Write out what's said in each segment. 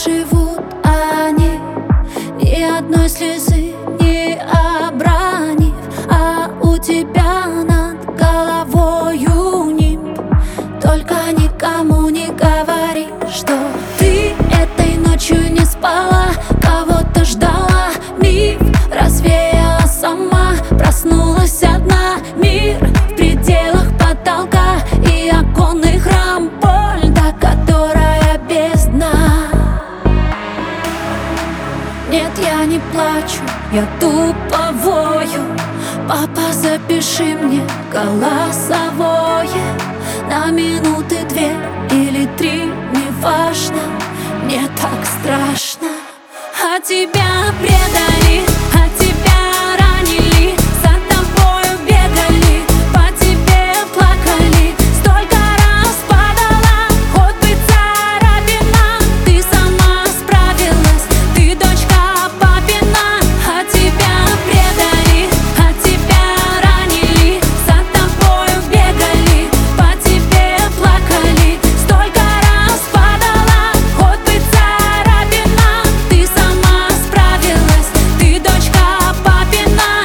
живут они, ни одной слезы не обронив, а у тебя над головою нимб. Только никому не говори, что ты этой ночью не спала, кого-то ждала. Миф развеяла сама, проснулась одна. Мир в пределах потолка и оконных рам, боль, до которая без дна. Нет, я не плачу, я тупо вою. Папа, запиши мне голосовое на минуты 2 или 3, неважно, мне так страшно. А тебя предали, а тебя ранили, за тобою бегали, по тебе плакали. Столько раз падала, хоть бы царапина, ты сама справилась, ты дочка папина. А тебя предали, а тебя ранили, за тобою бегали, по тебе плакали. Столько раз падала, хоть бы царапина, ты сама справилась, ты дочка папина.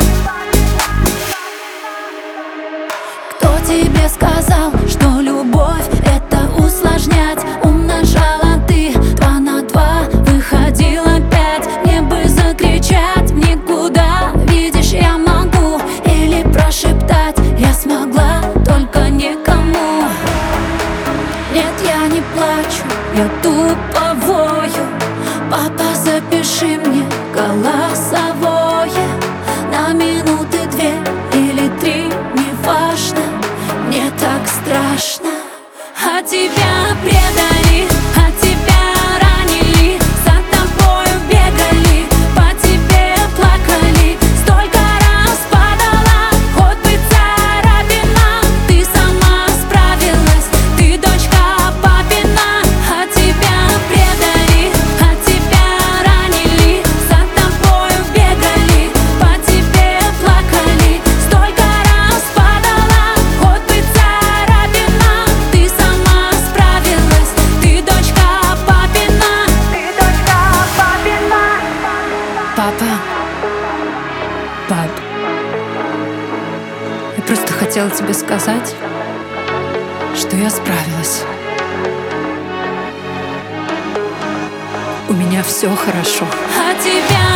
Кто тебе сказал, что любовь — это усложнять? Умножала ты 2 на 2, выходило 5. Мне бы закричать в никуда, видишь, я могу, или прошептать я смогла, только никому. Нет, я не плачу, я тупо вою. Папа, запиши мне голосовое на минуты 2 или 3, неважно, мне так страшно. А тебя предали, а тебя ранили, за тобою бегали, по тебе плакали. Столько раз падала, хоть бы царапина, ты сама справилась, ты дочка папина. А тебя предали, а тебя ранили, за тобою бегали, по тебе плакали. Столько раз падала, хоть бы царапина, ты сама справилась, ты дочка папина. Ты дочка папина. Папа, пап, я просто хотела тебе сказать, что я справилась. У меня все хорошо. А тебя